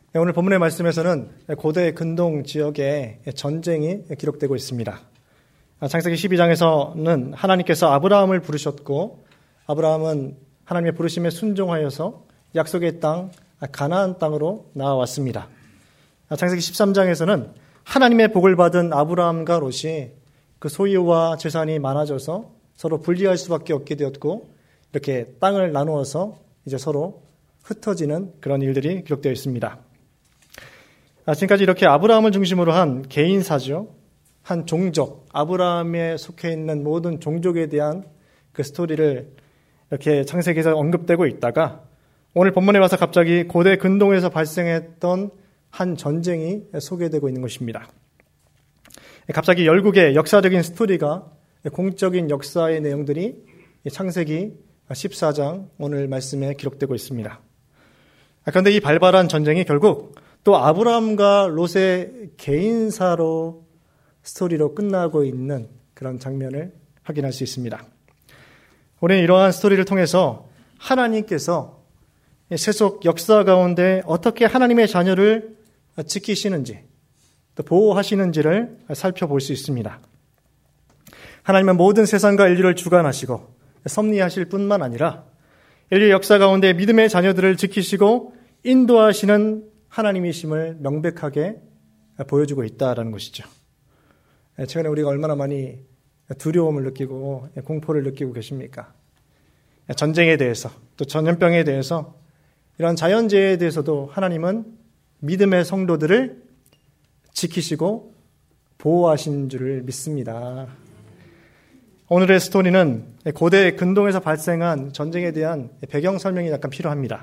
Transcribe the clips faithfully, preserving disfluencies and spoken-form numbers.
오늘 본문의 말씀에서는 고대 근동 지역에 전쟁이 기록되고 있습니다. 창세기 십이 장에서는 하나님께서 아브라함을 부르셨고 아브라함은 하나님의 부르심에 순종하여서 약속의 땅 가나안 땅으로 나아왔습니다. 창세기 십삼 장에서는 하나님의 복을 받은 아브라함과 롯이 그 소유와 재산이 많아져서 서로 분리할 수밖에 없게 되었고 이렇게 땅을 나누어서 이제 서로 흩어지는 그런 일들이 기록되어 있습니다. 지금까지 이렇게 아브라함을 중심으로 한 개인사죠. 한 종족, 아브라함에 속해 있는 모든 종족에 대한 그 스토리를 이렇게 창세기에서 언급되고 있다가 오늘 본문에 와서 갑자기 고대 근동에서 발생했던 한 전쟁이 소개되고 있는 것입니다. 갑자기 열국의 역사적인 스토리가 공적인 역사의 내용들이 창세기 십사 장 오늘 말씀에 기록되고 있습니다. 그런데 이 발발한 전쟁이 결국 또 아브라함과 롯의 개인사로 스토리로 끝나고 있는 그런 장면을 확인할 수 있습니다. 우리는 이러한 스토리를 통해서 하나님께서 세속 역사 가운데 어떻게 하나님의 자녀를 지키시는지 또 보호하시는지를 살펴볼 수 있습니다. 하나님은 모든 세상과 인류를 주관하시고 섭리하실 뿐만 아니라 인류 역사 가운데 믿음의 자녀들을 지키시고 인도하시는 하나님이심을 명백하게 보여주고 있다는 것이죠. 최근에 우리가 얼마나 많이 두려움을 느끼고 공포를 느끼고 계십니까? 전쟁에 대해서 또 전염병에 대해서 이런 자연재해에 대해서도 하나님은 믿음의 성도들을 지키시고 보호하신 줄을 믿습니다. 오늘의 스토리는 고대 근동에서 발생한 전쟁에 대한 배경 설명이 약간 필요합니다.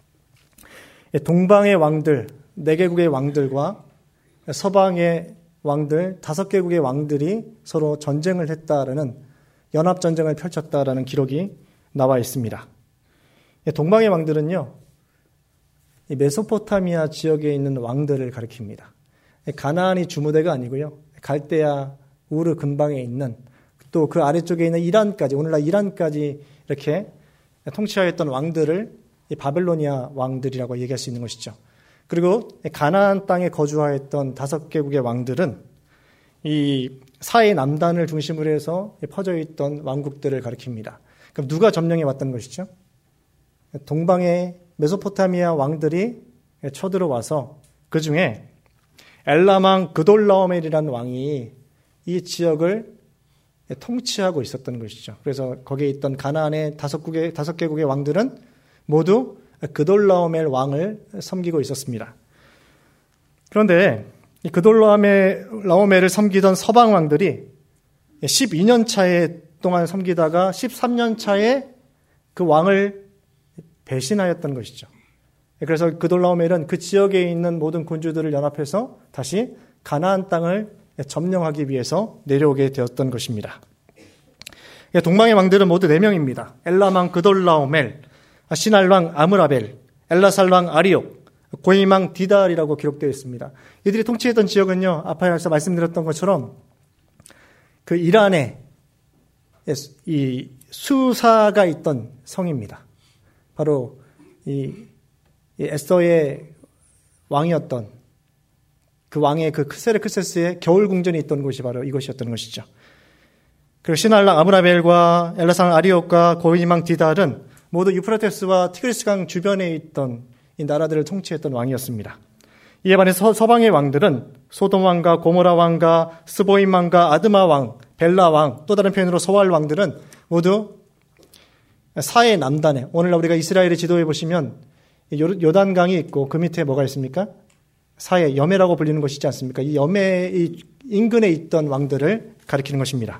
동방의 왕들, 네 개국의 왕들과 서방의 왕들, 다섯 개국의 왕들이 서로 전쟁을 했다라는 연합전쟁을 펼쳤다라는 기록이 나와 있습니다. 동방의 왕들은요, 메소포타미아 지역에 있는 왕들을 가리킵니다. 가나안이 주무대가 아니고요, 갈대아 우르 근방에 있는 또 그 아래쪽에 있는 이란까지, 오늘날 이란까지 이렇게 통치하였던 왕들을 바벨로니아 왕들이라고 얘기할 수 있는 것이죠. 그리고 가나안 땅에 거주하였던 다섯 개국의 왕들은 이 사해 남단을 중심으로 해서 퍼져 있던 왕국들을 가리킵니다. 그럼 누가 점령해 왔던 것이죠? 동방의 메소포타미아 왕들이 쳐들어와서 그 중에 엘람 왕 그돌라오멜이라는 왕이 이 지역을 통치하고 있었던 것이죠. 그래서 거기에 있던 가나안의 다섯 국의 다섯 개국의 왕들은 모두 그돌라오멜 왕을 섬기고 있었습니다. 그런데 이 그돌라오멜을 섬기던 서방 왕들이 십이 년 차에 동안 섬기다가 십삼 년 차에 그 왕을 배신하였던 것이죠. 그래서 그돌라오멜은 그 지역에 있는 모든 군주들을 연합해서 다시 가나안 땅을 점령하기 위해서 내려오게 되었던 것입니다. 동방의 왕들은 모두 네 명입니다. 엘람 왕 그돌라오멜, 시날 왕 아므라벨, 엘라살 왕 아리옥, 고임 왕 디달이라고 기록되어 있습니다. 이들이 통치했던 지역은요, 아파에서 말씀드렸던 것처럼 그 이란에 이 수사가 있던 성입니다. 바로 이 에스더의 왕이었던 그 왕의 그 세르크세스의 겨울 궁전이 있던 곳이 바로 이곳이었던 것이죠. 그리고 시날 왕 아므라벨과 엘라살 왕 아리옥과 고임 왕 디달은 모두 유프라테스와 티그리스강 주변에 있던 이 나라들을 통치했던 왕이었습니다. 이에 반해서 서방의 왕들은 소돔 왕과 고모라 왕과 스보임 왕과 아드마 왕, 벨라 왕, 또 다른 표현으로 소알 왕들은 모두 사해 남단에, 오늘날 우리가 이스라엘의 지도에 보시면 요단강이 있고 그 밑에 뭐가 있습니까? 사해, 여매라고 불리는 곳이 있지 않습니까? 이 여매 이 인근에 있던 왕들을 가리키는 것입니다.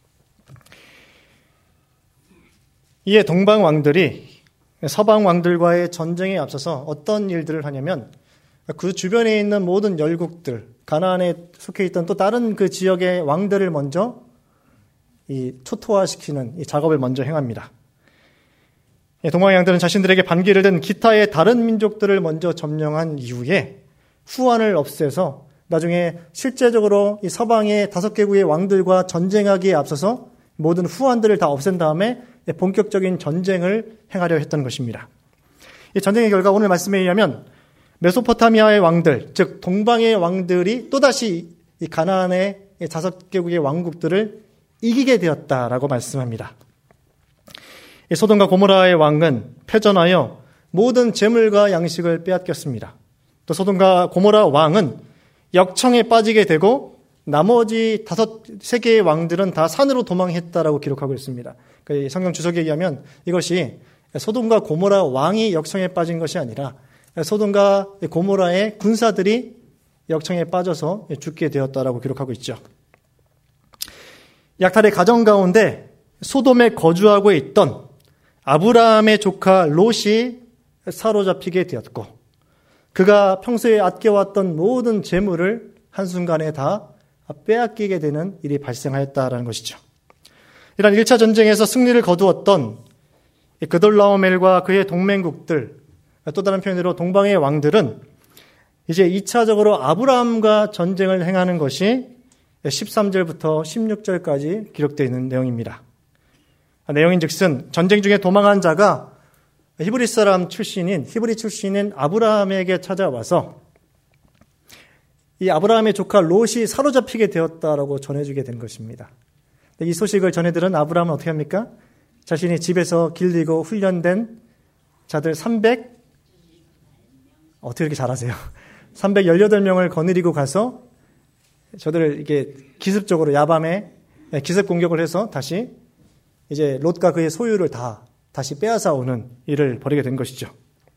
이에 동방 왕들이 서방 왕들과의 전쟁에 앞서서 어떤 일들을 하냐면 그 주변에 있는 모든 열국들, 가나안에 속해 있던 또 다른 그 지역의 왕들을 먼저 이 초토화시키는 이 작업을 먼저 행합니다. 동방의 왕들은 자신들에게 반기를 든 기타의 다른 민족들을 먼저 점령한 이후에 후환을 없애서 나중에 실제적으로 이 서방의 다섯 개국의 왕들과 전쟁하기에 앞서서 모든 후환들을 다 없앤 다음에 본격적인 전쟁을 행하려 했던 것입니다. 이 전쟁의 결과 오늘 말씀에 의하면 메소포타미아의 왕들, 즉 동방의 왕들이 또다시 이 가나안의 다섯 개국의 왕국들을 이기게 되었다라고 말씀합니다. 이 소돔과 고모라의 왕은 패전하여 모든 재물과 양식을 빼앗겼습니다. 또 소돔과 고모라 왕은 역청에 빠지게 되고 나머지 다섯 세 개의 왕들은 다 산으로 도망했다라고 기록하고 있습니다. 그러니까 성경 주석에 의하면 이것이 소돔과 고모라 왕이 역청에 빠진 것이 아니라 소돔과 고모라의 군사들이 역청에 빠져서 죽게 되었다라고 기록하고 있죠. 약탈의 가정 가운데 소돔에 거주하고 있던 아브라함의 조카 롯이 사로잡히게 되었고, 그가 평소에 아껴왔던 모든 재물을 한순간에 다 빼앗기게 되는 일이 발생하였다라는 것이죠. 이런 일 차 전쟁에서 승리를 거두었던 그돌라오멜과 그의 동맹국들, 또 다른 표현으로 동방의 왕들은 이제 이 차적으로 아브라함과 전쟁을 행하는 것이 십삼 절부터 십육 절까지 기록되어 있는 내용입니다. 내용인즉슨 전쟁 중에 도망한 자가 히브리 사람 출신인 히브리 출신인 아브라함에게 찾아와서 이 아브라함의 조카 롯이 사로잡히게 되었다라고 전해주게 된 것입니다. 이 소식을 전해들은 아브라함은 어떻게 합니까? 자신이 집에서 길리고 훈련된 자들 삼백 어떻게 이렇게 잘하세요? 삼백십팔 명을 거느리고 가서 저들을 이게 기습적으로 야밤에 기습 공격을 해서 다시 이제 롯과 그의 소유를 다 다시 빼앗아 오는 일을 벌이게 된 것이죠.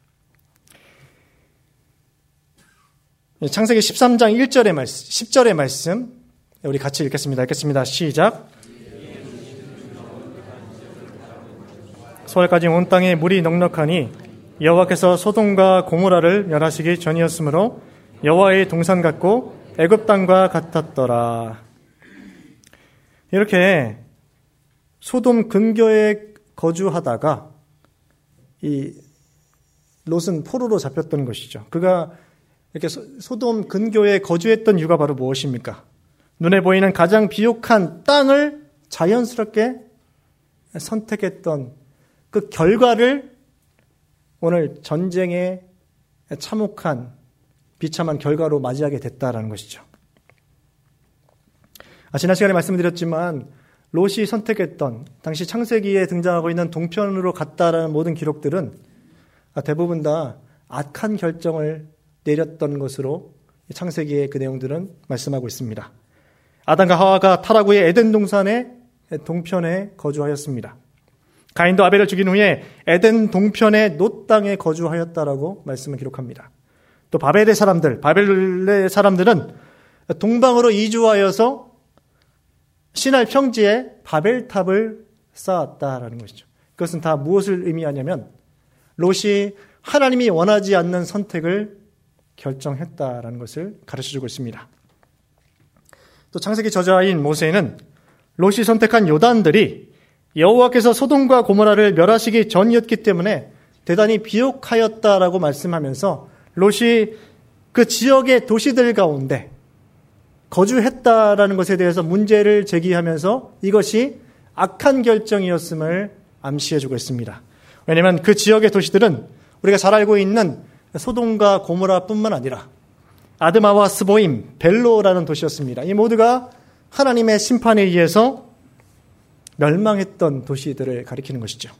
창세기 십삼 장 일 절의 말씀, 십 절의 말씀 우리 같이 읽겠습니다. 읽겠습니다. 시작. 소알까지 온 땅에 물이 넉넉하니 여호와께서 소돔과 고모라를 멸하시기 전이었으므로 여호와의 동산 같고 애굽 땅과 같았더라. 이렇게 소돔 근교에 거주하다가 이 롯은 포로로 잡혔던 것이죠. 그가 이렇게 소돔 근교에 거주했던 이유가 바로 무엇입니까? 눈에 보이는 가장 비옥한 땅을 자연스럽게 선택했던 그 결과를 오늘 전쟁의 참혹한 비참한 결과로 맞이하게 됐다라는 것이죠. 아, 지난 시간에 말씀드렸지만 롯이 선택했던 당시 창세기에 등장하고 있는 동편으로 갔다라는 모든 기록들은 대부분 다 악한 결정을 내렸던 것으로 창세기의 그 내용들은 말씀하고 있습니다. 아담과 하와가 타락후에 에덴 동산의 동편에 거주하였습니다. 가인도 아벨을 죽인 후에 에덴 동편의 롯 땅에 거주하였다라고 말씀을 기록합니다. 또 바벨의 사람들, 바벨의 사람들은 동방으로 이주하여서 시날 평지에 바벨탑을 쌓았다라는 것이죠. 그것은 다 무엇을 의미하냐면 롯이 하나님이 원하지 않는 선택을 결정했다라는 것을 가르쳐주고 있습니다. 또 창세기 저자인 모세는 롯이 선택한 요단들이 여호와께서 소돔과 고모라를 멸하시기 전이었기 때문에 대단히 비옥하였다라고 말씀하면서 롯이 그 지역의 도시들 가운데 거주했다라는 것에 대해서 문제를 제기하면서 이것이 악한 결정이었음을 암시해주고 있습니다. 왜냐하면 그 지역의 도시들은 우리가 잘 알고 있는 소돔과 고모라뿐만 아니라 아드마와 스보임, 벨로라는 도시였습니다. 이 모두가 하나님의 심판에 의해서 멸망했던 도시들을 가리키는 것이죠.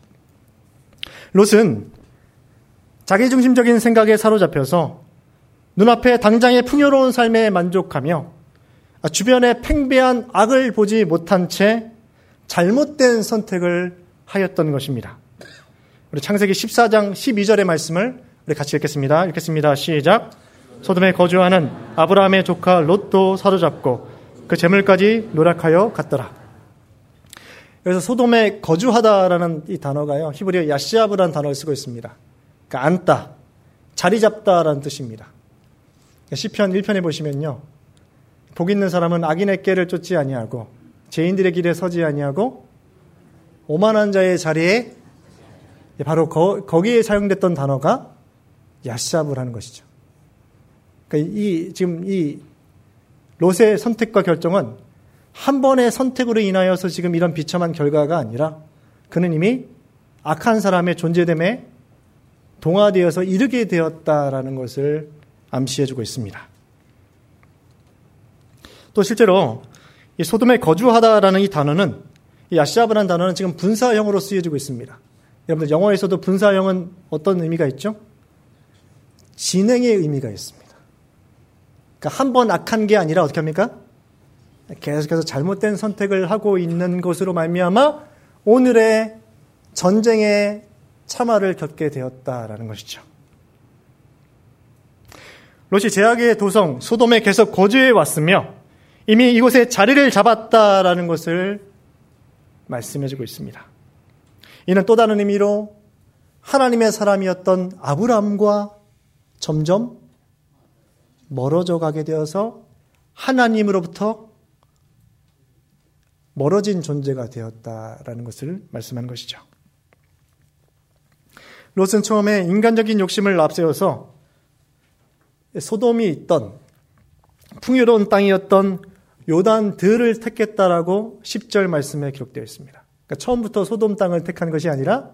롯은 자기중심적인 생각에 사로잡혀서 눈앞에 당장의 풍요로운 삶에 만족하며 주변의 팽배한 악을 보지 못한 채 잘못된 선택을 하였던 것입니다. 우리 창세기 십사 장 십이 절의 말씀을 우리 같이 읽겠습니다. 읽겠습니다. 시작. 소돔에 거주하는 아브라함의 조카 롯도 사로잡고 그 재물까지 노력하여 갔더라. 그래서 소돔에 거주하다라는 이 단어가요, 히브리어 야시아브라는 단어를 쓰고 있습니다. 그러니까 앉다, 자리 잡다라는 뜻입니다. 시편 일 편에 보시면요, 복 있는 사람은 악인의 꾀를 쫓지 아니하고 죄인들의 길에 서지 아니하고 오만한 자의 자리에, 바로 거, 거기에 사용됐던 단어가 야시아브라는 것이죠. 그러니까 이 지금 이 롯의 선택과 결정은 한 번의 선택으로 인하여서 지금 이런 비참한 결과가 아니라 그는 이미 악한 사람의 존재됨에 동화되어서 이르게 되었다라는 것을 암시해주고 있습니다. 또 실제로 이 소돔에 거주하다라는 이 단어는, 이 야샤브라는 단어는 지금 분사형으로 쓰여지고 있습니다. 여러분들 영어에서도 분사형은 어떤 의미가 있죠? 진행의 의미가 있습니다. 그러니까 한 번 악한 게 아니라 어떻게 합니까? 계속해서 잘못된 선택을 하고 있는 것으로 말미암아 오늘의 전쟁의 참화를 겪게 되었다라는 것이죠. 롯이 제약의 도성 소돔에 계속 거주해 왔으며 이미 이곳에 자리를 잡았다라는 것을 말씀해주고 있습니다. 이는 또 다른 의미로 하나님의 사람이었던 아브라함과 점점 멀어져 가게 되어서 하나님으로부터 멀어진 존재가 되었다라는 것을 말씀한 것이죠. 롯은 처음에 인간적인 욕심을 앞세워서 소돔이 있던 풍요로운 땅이었던 요단들을 택했다라고 십 절 말씀에 기록되어 있습니다. 그러니까 처음부터 소돔 땅을 택한 것이 아니라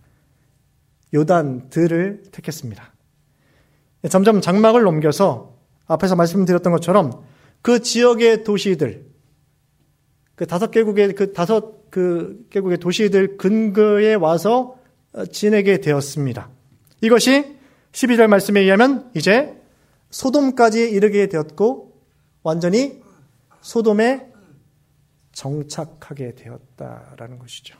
요단들을 택했습니다. 점점 장막을 넘겨서 앞에서 말씀드렸던 것처럼 그 지역의 도시들, 그 다섯 개국의 그 다섯 그 개국의 도시들 근거에 와서 지내게 되었습니다. 이것이 십이 절 말씀에 의하면 이제 소돔까지 이르게 되었고 완전히 소돔에 정착하게 되었다라는 것이죠.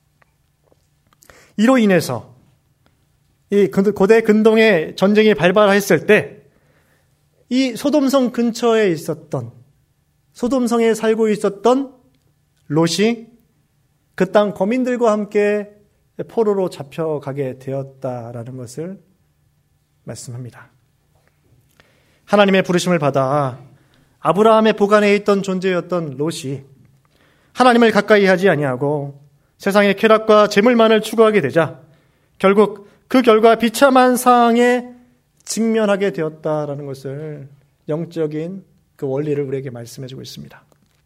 이로 인해서 이 고대 근동의 전쟁이 발발했을 때 이 소돔성 근처에 있었던 소돔성에 살고 있었던 롯이 그 땅 거민들과 함께 포로로 잡혀가게 되었다라는 것을 말씀합니다. 하나님의 부르심을 받아 아브라함의 보관에 있던 존재였던 롯이 하나님을 가까이 하지 아니하고 세상의 쾌락과 재물만을 추구하게 되자 결국 그 결과 비참한 상황에 직면하게 되었다라는 것을 영적인 그 원리를 우리에게 말씀해주고 있습니다.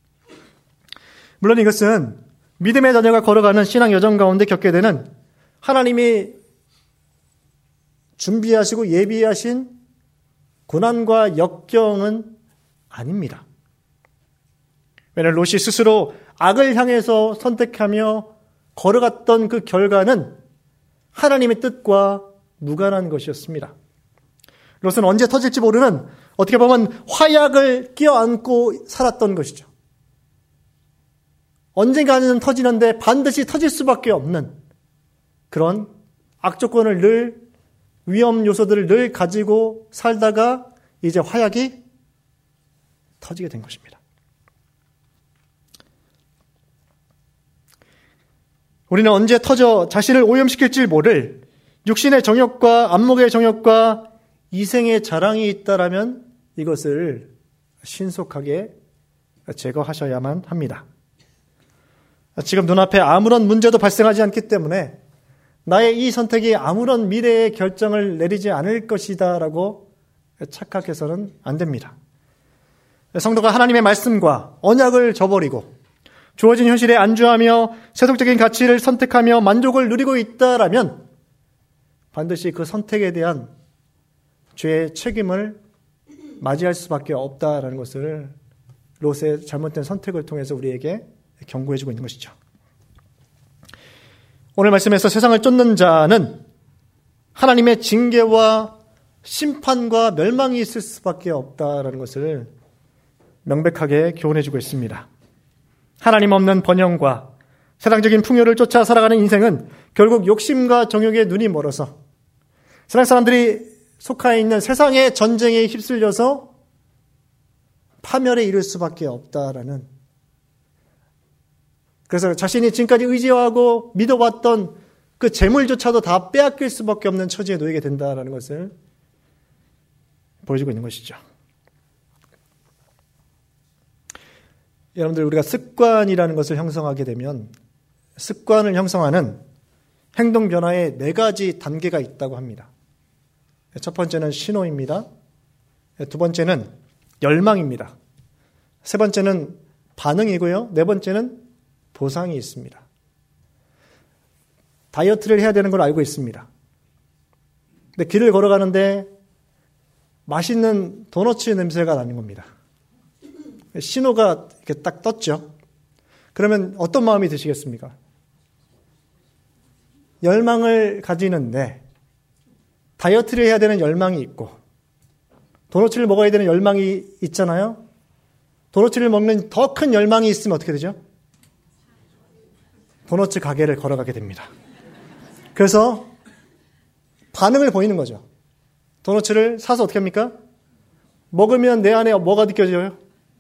물론 이것은 믿음의 자녀가 걸어가는 신앙 여정 가운데 겪게 되는 하나님이 준비하시고 예비하신 고난과 역경은 아닙니다. 왜냐하면 롯이 스스로 악을 향해서 선택하며 걸어갔던 그 결과는 하나님의 뜻과 무관한 것이었습니다. 롯은 언제 터질지 모르는 어떻게 보면 화약을 껴안고 살았던 것이죠. 언젠가는 터지는데 반드시 터질 수밖에 없는 그런 악조건을 늘 위험 요소들을 늘 가지고 살다가 이제 화약이 터지게 된 것입니다. 우리는 언제 터져 자신을 오염시킬지 모를 육신의 정욕과 안목의 정욕과 이생의 자랑이 있다라면 이것을 신속하게 제거하셔야만 합니다. 지금 눈앞에 아무런 문제도 발생하지 않기 때문에 나의 이 선택이 아무런 미래의 결정을 내리지 않을 것이다라고 착각해서는 안 됩니다. 성도가 하나님의 말씀과 언약을 저버리고 주어진 현실에 안주하며 세속적인 가치를 선택하며 만족을 누리고 있다라면 반드시 그 선택에 대한 죄의 책임을 맞이할 수밖에 없다라는 것을 롯의 잘못된 선택을 통해서 우리에게 경고해주고 있는 것이죠. 오늘 말씀에서 세상을 쫓는 자는 하나님의 징계와 심판과 멸망이 있을 수밖에 없다라는 것을 명백하게 교훈해주고 있습니다. 하나님 없는 번영과 세상적인 풍요를 쫓아 살아가는 인생은 결국 욕심과 정욕에 눈이 멀어서 세상 사람들이 속하여 있는 세상의 전쟁에 휩쓸려서 파멸에 이를 수밖에 없다라는, 그래서 자신이 지금까지 의지하고 믿어왔던 그 재물조차도 다 빼앗길 수밖에 없는 처지에 놓이게 된다라는 것을 보여주고 있는 것이죠. 여러분들, 우리가 습관이라는 것을 형성하게 되면 습관을 형성하는 행동 변화에 네 가지 단계가 있다고 합니다. 첫 번째는 신호입니다. 두 번째는 열망입니다. 세 번째는 반응이고요. 네 번째는 보상이 있습니다. 다이어트를 해야 되는 걸 알고 있습니다. 근데 길을 걸어가는데 맛있는 도너츠 냄새가 나는 겁니다. 신호가 이렇게 딱 떴죠. 그러면 어떤 마음이 드시겠습니까? 열망을 가지는데 다이어트를 해야 되는 열망이 있고 도너츠를 먹어야 되는 열망이 있잖아요. 도너츠를 먹는 더 큰 열망이 있으면 어떻게 되죠? 도너츠 가게를 걸어가게 됩니다. 그래서 반응을 보이는 거죠. 도너츠를 사서 어떻게 합니까? 먹으면 내 안에 뭐가 느껴져요?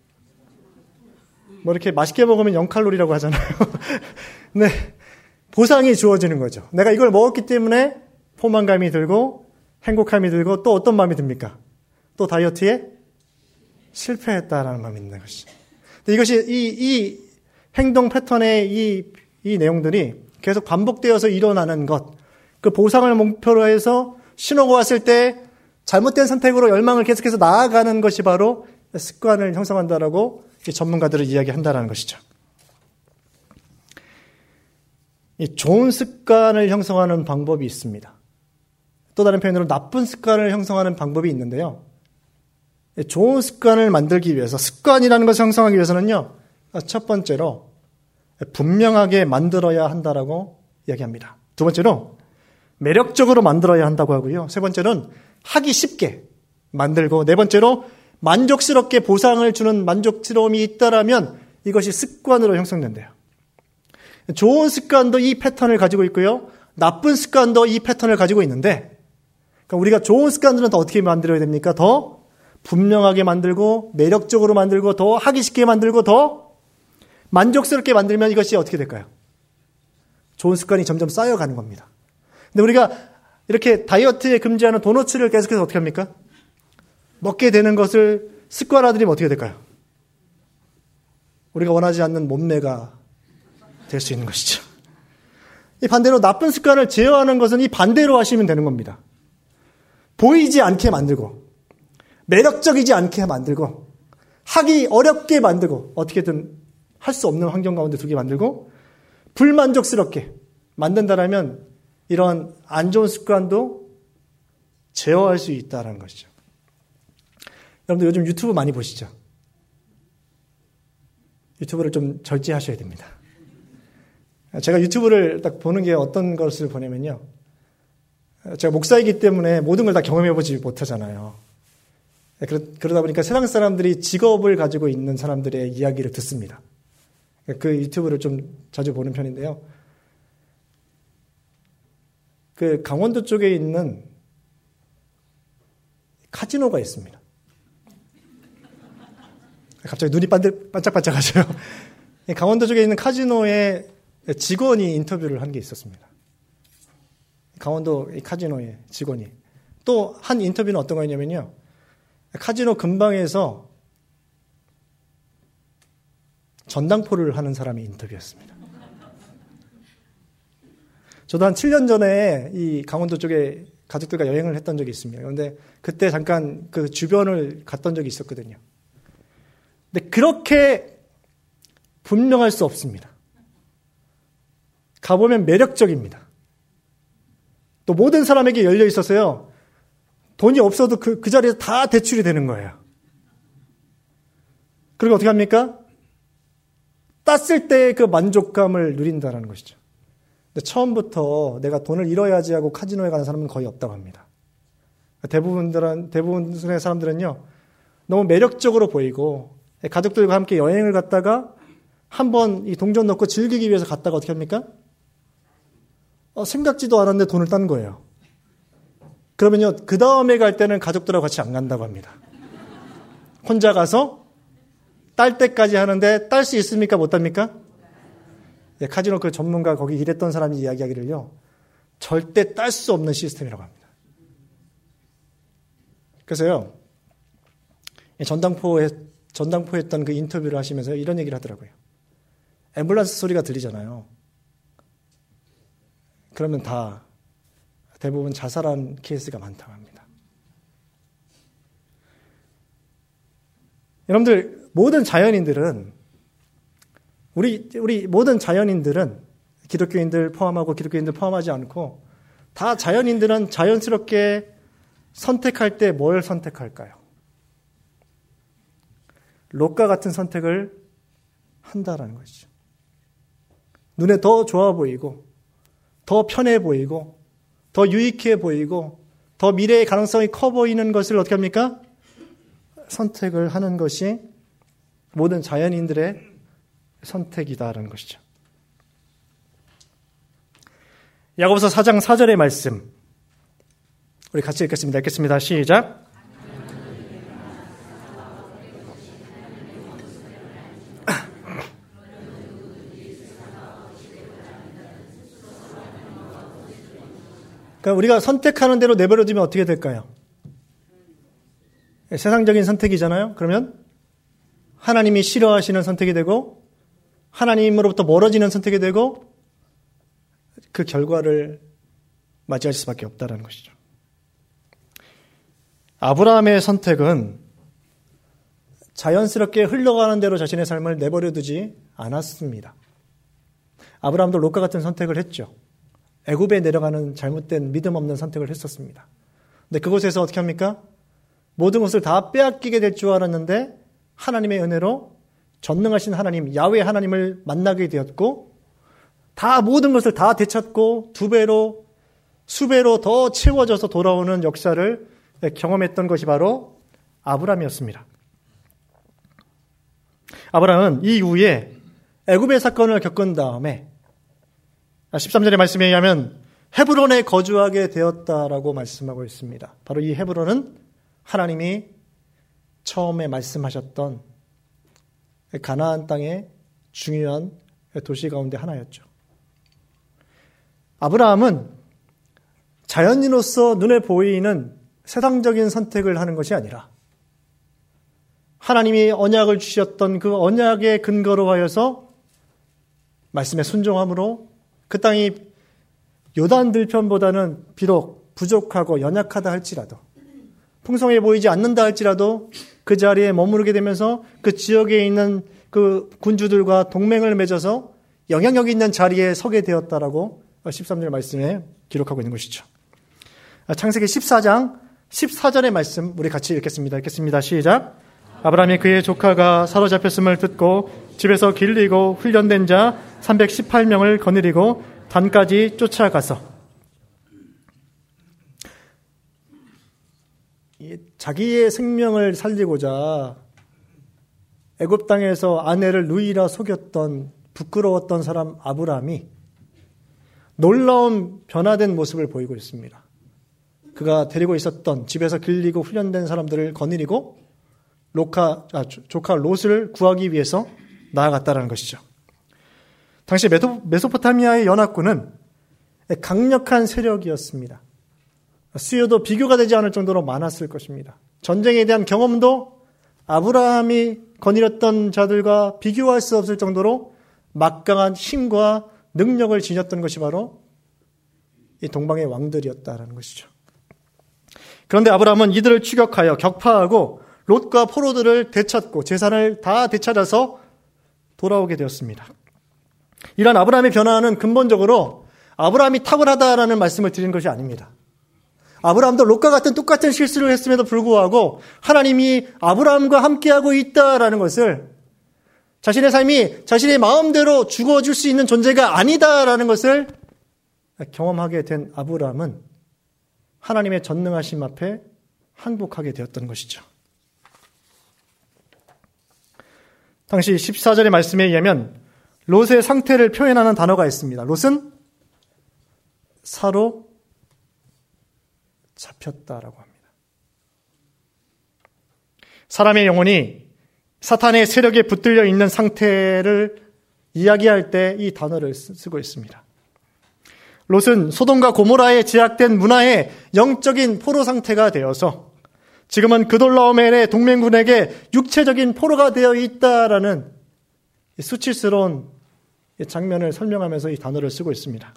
뭐 이렇게 맛있게 먹으면 영 칼로리라고 하잖아요. 네, 보상이 주어지는 거죠. 내가 이걸 먹었기 때문에 포만감이 들고 행복함이 들고 또 어떤 마음이 듭니까? 또 다이어트에 실패했다라는 마음이 있는 것이죠. 근데 이것이 이, 이 행동 패턴의 이, 이 내용들이 계속 반복되어서 일어나는 것, 그 보상을 목표로 해서 신호가 왔을 때 잘못된 선택으로 열망을 계속해서 나아가는 것이 바로 습관을 형성한다라고 전문가들은 이야기한다라는 것이죠. 이 좋은 습관을 형성하는 방법이 있습니다. 또 다른 표현으로 나쁜 습관을 형성하는 방법이 있는데요. 좋은 습관을 만들기 위해서, 습관이라는 것을 형성하기 위해서는요, 첫 번째로 분명하게 만들어야 한다라고 이야기합니다. 두 번째로 매력적으로 만들어야 한다고 하고요. 세 번째는 하기 쉽게 만들고, 네 번째로 만족스럽게 보상을 주는 만족스러움이 있다라면 이것이 습관으로 형성된대요. 좋은 습관도 이 패턴을 가지고 있고요. 나쁜 습관도 이 패턴을 가지고 있는데, 그러니까 우리가 좋은 습관들은 더 어떻게 만들어야 됩니까? 더 분명하게 만들고, 매력적으로 만들고, 더 하기 쉽게 만들고, 더 만족스럽게 만들면 이것이 어떻게 될까요? 좋은 습관이 점점 쌓여가는 겁니다. 근데 우리가 이렇게 다이어트에 금지하는 도너츠를 계속해서 어떻게 합니까? 먹게 되는 것을 습관화들이면 어떻게 될까요? 우리가 원하지 않는 몸매가 될 수 있는 것이죠. 이 반대로 나쁜 습관을 제어하는 것은 이 반대로 하시면 되는 겁니다. 보이지 않게 만들고, 매력적이지 않게 만들고, 하기 어렵게 만들고, 어떻게든 할 수 없는 환경 가운데 두게 만들고, 불만족스럽게 만든다라면 이런 안 좋은 습관도 제어할 수 있다는 것이죠. 여러분들 요즘 유튜브 많이 보시죠? 유튜브를 좀 절제하셔야 됩니다. 제가 유튜브를 딱 보는 게 어떤 것을 보냐면요. 제가 목사이기 때문에 모든 걸 다 경험해보지 못하잖아요. 그러다 보니까 세상 사람들이 직업을 가지고 있는 사람들의 이야기를 듣습니다. 그 유튜브를 좀 자주 보는 편인데요. 그 강원도 쪽에 있는 카지노가 있습니다. 갑자기 눈이 반짝반짝하죠. 강원도 쪽에 있는 카지노의 직원이 인터뷰를 한 게 있었습니다. 강원도 카지노의 직원이. 또 한 인터뷰는 어떤 거였냐면요. 카지노 근방에서 전당포를 하는 사람이 인터뷰였습니다. 저도 한 칠 년 전에 이 강원도 쪽에 가족들과 여행을 했던 적이 있습니다. 그런데 그때 잠깐 그 주변을 갔던 적이 있었거든요. 근데 그렇게 분명할 수 없습니다. 가보면 매력적입니다. 또 모든 사람에게 열려 있어서요. 돈이 없어도 그, 그 자리에서 다 대출이 되는 거예요. 그리고 어떻게 합니까? 땄을 때의 그 만족감을 누린다는 것이죠. 근데 처음부터 내가 돈을 잃어야지 하고 카지노에 가는 사람은 거의 없다고 합니다. 대부분들은, 대부분의 사람들은요, 너무 매력적으로 보이고, 가족들과 함께 여행을 갔다가 한번 이 동전 넣고 즐기기 위해서 갔다가 어떻게 합니까? 어, 생각지도 않았는데 돈을 딴 거예요. 그러면요, 그 다음에 갈 때는 가족들하고 같이 안 간다고 합니다. 혼자 가서 딸 때까지 하는데 딸 수 있습니까? 못 합니까? 예, 카지노 그 전문가 거기 일했던 사람이 이야기하기를요, 절대 딸 수 없는 시스템이라고 합니다. 그래서요, 전당포에, 전당포했던 그 인터뷰를 하시면서 이런 얘기를 하더라고요. 앰뷸런스 소리가 들리잖아요. 그러면 다 대부분 자살한 케이스가 많다고 합니다. 여러분들, 모든 자연인들은, 우리, 우리 모든 자연인들은 기독교인들 포함하고 기독교인들 포함하지 않고 다 자연인들은 자연스럽게 선택할 때 뭘 선택할까요? 롯과 같은 선택을 한다라는 것이죠. 눈에 더 좋아 보이고, 더 편해 보이고, 더 유익해 보이고, 더 미래의 가능성이 커 보이는 것을 어떻게 합니까? 선택을 하는 것이 모든 자연인들의 선택이다라는 것이죠. 야고보서 사 장 사 절의 말씀 우리 같이 읽겠습니다. 읽겠습니다. 시작. 그러니까 우리가 선택하는 대로 내버려두면 어떻게 될까요? 세상적인 선택이잖아요. 그러면 하나님이 싫어하시는 선택이 되고 하나님으로부터 멀어지는 선택이 되고 그 결과를 맞이할 수밖에 없다는 것이죠. 아브라함의 선택은 자연스럽게 흘러가는 대로 자신의 삶을 내버려두지 않았습니다. 아브라함도 롯과 같은 선택을 했죠. 애굽에 내려가는 잘못된 믿음 없는 선택을 했었습니다. 근데 그곳에서 어떻게 합니까? 모든 것을 다 빼앗기게 될 줄 알았는데 하나님의 은혜로 전능하신 하나님, 야훼 하나님을 만나게 되었고 다 모든 것을 다 되찾고 두 배로 수배로 더 채워져서 돌아오는 역사를 경험했던 것이 바로 아브라함이었습니다. 아브라함은 이 이후에 애굽의 사건을 겪은 다음에 십삼 절의 말씀에 의하면 헤브론에 거주하게 되었다라고 말씀하고 있습니다. 바로 이 헤브론은 하나님이 처음에 말씀하셨던 가나안 땅의 중요한 도시 가운데 하나였죠. 아브라함은 자연인으로서 눈에 보이는 세상적인 선택을 하는 것이 아니라 하나님이 언약을 주셨던 그 언약의 근거로 하여서 말씀에 순종함으로 그 땅이 요단 들편보다는 비록 부족하고 연약하다 할지라도 풍성해 보이지 않는다 할지라도 그 자리에 머무르게 되면서 그 지역에 있는 그 군주들과 동맹을 맺어서 영향력 있는 자리에 서게 되었다라고 십삼 절 말씀에 기록하고 있는 것이죠. 창세기 십사 장 십사 절의 말씀 우리 같이 읽겠습니다. 읽겠습니다. 시작. 아브라함이 그의 조카가 사로잡혔음을 듣고 집에서 길리고 훈련된 자 삼백십팔 명을 거느리고 단까지 쫓아가서 자기의 생명을 살리고자 애굽 땅에서 아내를 누이라 속였던 부끄러웠던 사람 아브라함이 놀라운 변화된 모습을 보이고 있습니다. 그가 데리고 있었던 집에서 길리고 훈련된 사람들을 거느리고 로카, 아, 조카 롯을 구하기 위해서 나아갔다는 것이죠. 당시 메소, 메소포타미아의 연합군은 강력한 세력이었습니다. 수요도 비교가 되지 않을 정도로 많았을 것입니다. 전쟁에 대한 경험도 아브라함이 거느렸던 자들과 비교할 수 없을 정도로 막강한 힘과 능력을 지녔던 것이 바로 이 동방의 왕들이었다는 것이죠. 그런데 아브라함은 이들을 추격하여 격파하고 롯과 포로들을 되찾고 재산을 다 되찾아서 돌아오게 되었습니다. 이런 아브라함의 변화는 근본적으로 아브라함이 탁월하다라는 말씀을 드리는 것이 아닙니다. 아브라함도 롯과 같은 똑같은 실수를 했음에도 불구하고 하나님이 아브라함과 함께하고 있다라는 것을 자신의 삶이 자신의 마음대로 죽어줄 수 있는 존재가 아니다라는 것을 경험하게 된 아브라함은 하나님의 전능하심 앞에 항복하게 되었던 것이죠. 당시 십사 절의 말씀에 의하면 롯의 상태를 표현하는 단어가 있습니다. 롯은 사로 잡혔다라고 합니다. 사람의 영혼이 사탄의 세력에 붙들려 있는 상태를 이야기할 때 이 단어를 쓰고 있습니다. 롯은 소돔과 고모라에 제약된 문화의 영적인 포로 상태가 되어서 지금은 그돌라오멜의 동맹군에게 육체적인 포로가 되어 있다라는 수치스러운 장면을 설명하면서 이 단어를 쓰고 있습니다.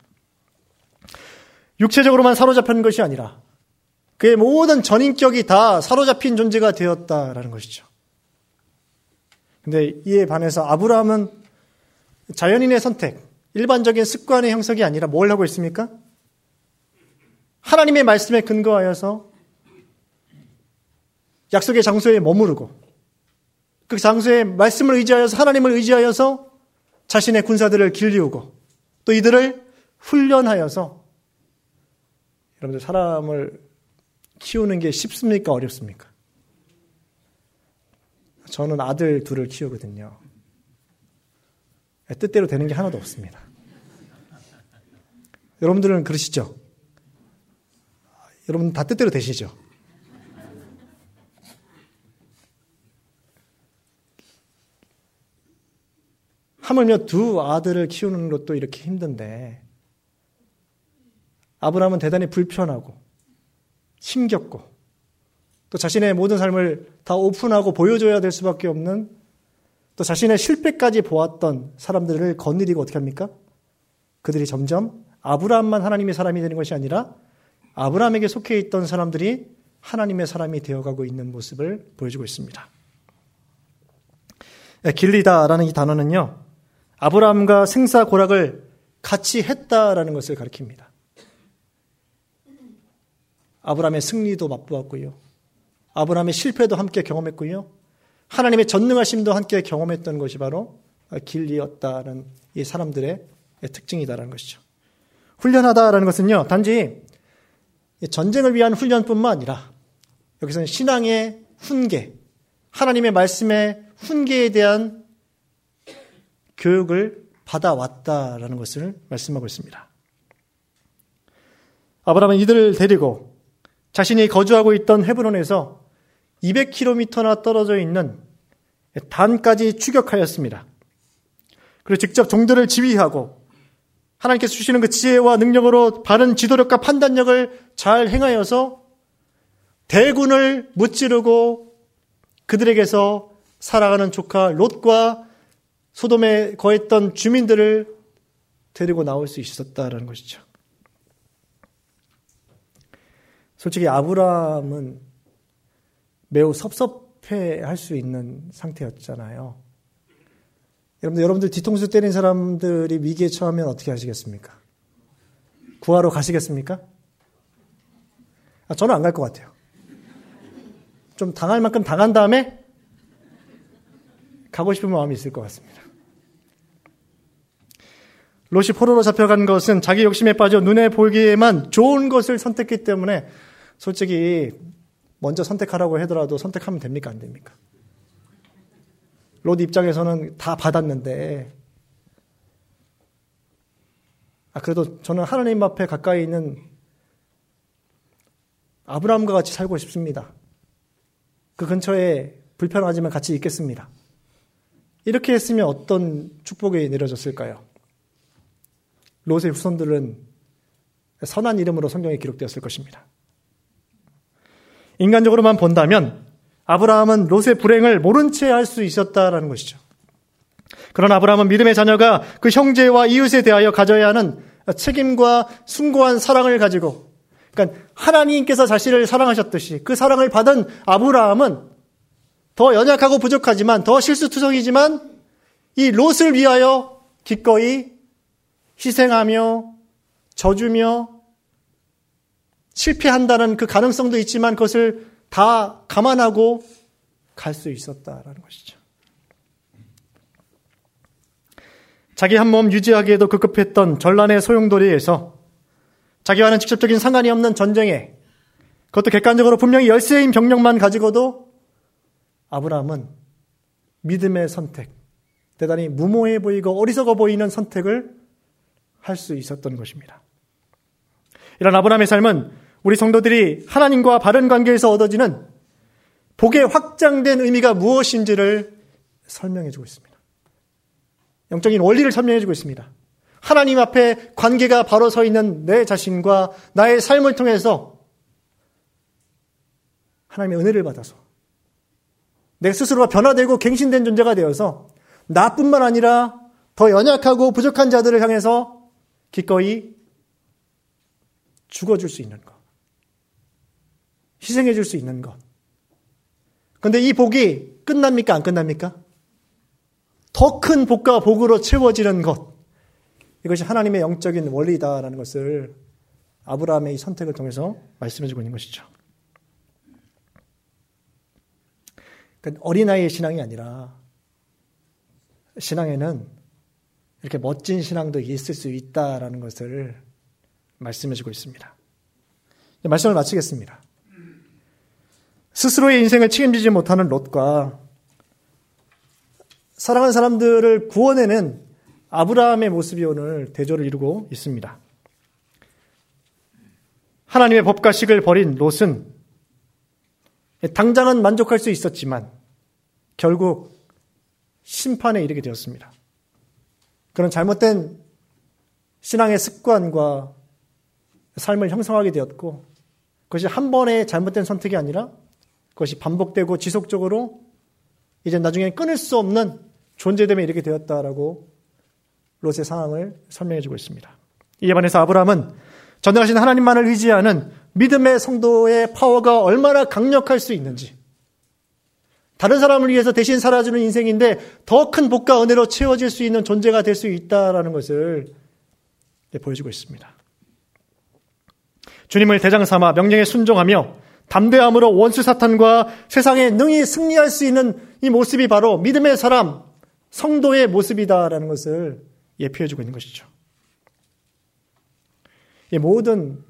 육체적으로만 사로잡힌 것이 아니라 그의 모든 전인격이 다 사로잡힌 존재가 되었다라는 것이죠. 그런데 이에 반해서 아브라함은 자연인의 선택, 일반적인 습관의 형성이 아니라 뭘 하고 있습니까? 하나님의 말씀에 근거하여서 약속의 장소에 머무르고 그 장소에 말씀을 의지하여서 하나님을 의지하여서 자신의 군사들을 길리우고 또 이들을 훈련하여서 여러분들 사람을 키우는 게 쉽습니까? 어렵습니까? 저는 아들 둘을 키우거든요. 뜻대로 되는 게 하나도 없습니다. 여러분들은 그러시죠? 여러분 다 뜻대로 되시죠? 하물며 두 아들을 키우는 것도 이렇게 힘든데 아브라함은 대단히 불편하고 힘겹고 또 자신의 모든 삶을 다 오픈하고 보여줘야 될 수밖에 없는 또 자신의 실패까지 보았던 사람들을 거느리고 어떻게 합니까? 그들이 점점 아브라함만 하나님의 사람이 되는 것이 아니라 아브라함에게 속해 있던 사람들이 하나님의 사람이 되어가고 있는 모습을 보여주고 있습니다. 길리다라는 이 단어는요, 아브라함과 생사고락을 같이 했다라는 것을 가리킵니다. 아브라함의 승리도 맛보았고요. 아브라함의 실패도 함께 경험했고요. 하나님의 전능하심도 함께 경험했던 것이 바로 길리였다는 이 사람들의 특징이다라는 것이죠. 훈련하다라는 것은요, 단지 전쟁을 위한 훈련뿐만 아니라 여기서는 신앙의 훈계, 하나님의 말씀의 훈계에 대한 교육을 받아왔다라는 것을 말씀하고 있습니다. 아브라함은 이들을 데리고 자신이 거주하고 있던 헤브론에서 이백 킬로미터나 떨어져 있는 단까지 추격하였습니다. 그리고 직접 종들을 지휘하고 하나님께서 주시는 그 지혜와 능력으로 바른 지도력과 판단력을 잘 행하여서 대군을 무찌르고 그들에게서 살아가는 조카 롯과 소돔에 거했던 주민들을 데리고 나올 수 있었다라는 것이죠. 솔직히 아브라함은 매우 섭섭해할 수 있는 상태였잖아요. 여러분들, 여러분들 뒤통수 때린 사람들이 위기에 처하면 어떻게 하시겠습니까? 구하러 가시겠습니까? 아, 저는 안 갈 것 같아요. 좀 당할 만큼 당한 다음에 가고 싶은 마음이 있을 것 같습니다. 롯이 포로로 잡혀간 것은 자기 욕심에 빠져 눈에 보기에만 좋은 것을 선택했기 때문에 솔직히 먼저 선택하라고 하더라도 선택하면 됩니까? 안 됩니까? 롯 입장에서는 다 받았는데 아 그래도 저는 하나님 앞에 가까이 있는 아브라함과 같이 살고 싶습니다. 그 근처에 불편하지만 같이 있겠습니다. 이렇게 했으면 어떤 축복이 내려졌을까요? 롯의 후손들은 선한 이름으로 성경에 기록되었을 것입니다. 인간적으로만 본다면 아브라함은 롯의 불행을 모른 채 할 수 있었다라는 것이죠. 그러나 아브라함은 믿음의 자녀가 그 형제와 이웃에 대하여 가져야 하는 책임과 숭고한 사랑을 가지고, 그러니까 하나님께서 자신을 사랑하셨듯이 그 사랑을 받은 아브라함은 더 연약하고 부족하지만 더 실수투성이지만 이 롯을 위하여 기꺼이 희생하며 져주며 실패한다는 그 가능성도 있지만 그것을 다 감안하고 갈 수 있었다라는 것이죠. 자기 한 몸 유지하기에도 급급했던 전란의 소용돌이에서 자기와는 직접적인 상관이 없는 전쟁에, 그것도 객관적으로 분명히 열세인 병력만 가지고도 아브라함은 믿음의 선택, 대단히 무모해 보이고 어리석어 보이는 선택을 할 수 있었던 것입니다. 이런 아브라함의 삶은 우리 성도들이 하나님과 바른 관계에서 얻어지는 복의 확장된 의미가 무엇인지를 설명해주고 있습니다. 영적인 원리를 설명해주고 있습니다. 하나님 앞에 관계가 바로 서 있는 내 자신과 나의 삶을 통해서 하나님의 은혜를 받아서 내 스스로가 변화되고 갱신된 존재가 되어서 나뿐만 아니라 더 연약하고 부족한 자들을 향해서 기꺼이 죽어줄 수 있는 것, 희생해 줄 수 있는 것. 그런데 이 복이 끝납니까? 안 끝납니까? 더 큰 복과 복으로 채워지는 것. 이것이 하나님의 영적인 원리다라는 것을 아브라함의 이 선택을 통해서 말씀해주고 있는 것이죠. 그러니까 어린아이의 신앙이 아니라 신앙에는 이렇게 멋진 신앙도 있을 수 있다라는 것을 말씀해주고 있습니다. 말씀을 마치겠습니다. 스스로의 인생을 책임지지 못하는 롯과 사랑하는 사람들을 구원해낸 아브라함의 모습이 오늘 대조를 이루고 있습니다. 하나님의 법과 식을 버린 롯은 당장은 만족할 수 있었지만 결국 심판에 이르게 되었습니다. 그런 잘못된 신앙의 습관과 삶을 형성하게 되었고 그것이 한 번의 잘못된 선택이 아니라 그것이 반복되고 지속적으로 이제 나중에 끊을 수 없는 존재됨에 이르게 되었다라고 롯의 상황을 설명해주고 있습니다. 이에 반해서 아브라함은 전능하신 하나님만을 의지하는 믿음의 성도의 파워가 얼마나 강력할 수 있는지, 다른 사람을 위해서 대신 살아주는 인생인데 더 큰 복과 은혜로 채워질 수 있는 존재가 될 수 있다라는 것을 보여주고 있습니다. 주님을 대장 삼아 명령에 순종하며 담대함으로 원수 사탄과 세상에 능히 승리할 수 있는 이 모습이 바로 믿음의 사람, 성도의 모습이다라는 것을 예표해주고 있는 것이죠. 이 모든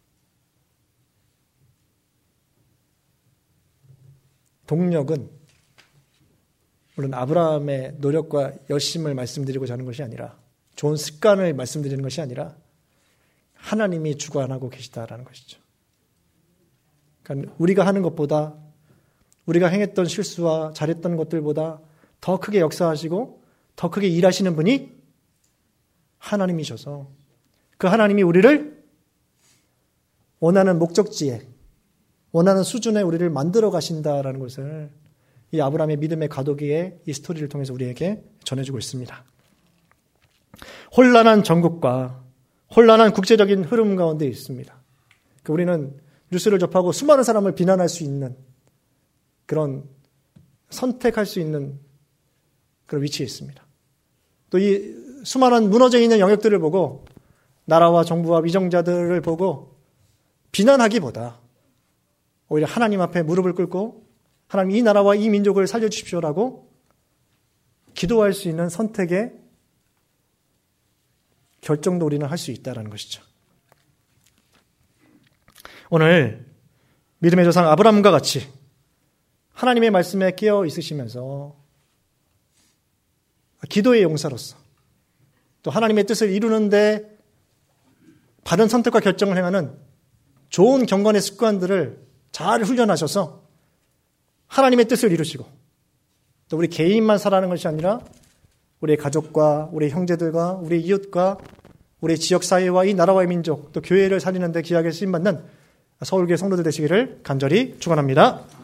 동력은 물론 아브라함의 노력과 열심을 말씀드리고자 하는 것이 아니라, 좋은 습관을 말씀드리는 것이 아니라 하나님이 주관하고 계시다라는 것이죠. 그러니까 우리가 하는 것보다, 우리가 행했던 실수와 잘했던 것들보다 더 크게 역사하시고 더 크게 일하시는 분이 하나님이셔서 그 하나님이 우리를 원하는 목적지에, 원하는 수준에 우리를 만들어 가신다라는 것을 이 아브라함의 믿음의 가도기의 이 스토리를 통해서 우리에게 전해주고 있습니다. 혼란한 전국과 혼란한 국제적인 흐름 가운데 있습니다. 우리는 뉴스를 접하고 수많은 사람을 비난할 수 있는 그런 선택할 수 있는 그런 위치에 있습니다. 또 이 수많은 무너져 있는 영역들을 보고 나라와 정부와 위정자들을 보고 비난하기보다 오히려 하나님 앞에 무릎을 꿇고 하나님 이 나라와 이 민족을 살려주십시오라고 기도할 수 있는 선택의 결정도 우리는 할 수 있다는 것이죠. 오늘 믿음의 조상 아브라함과 같이 하나님의 말씀에 깨어 있으시면서 기도의 용사로서 또 하나님의 뜻을 이루는데 바른 선택과 결정을 행하는 좋은 경건의 습관들을 잘 훈련하셔서 하나님의 뜻을 이루시고 또 우리 개인만 살아가는 것이 아니라 우리의 가족과 우리 형제들과 우리 이웃과 우리 지역사회와 이 나라와의 민족 또 교회를 살리는 데 귀하게 쓰임받는 서울교회 성도들 되시기를 간절히 축원합니다.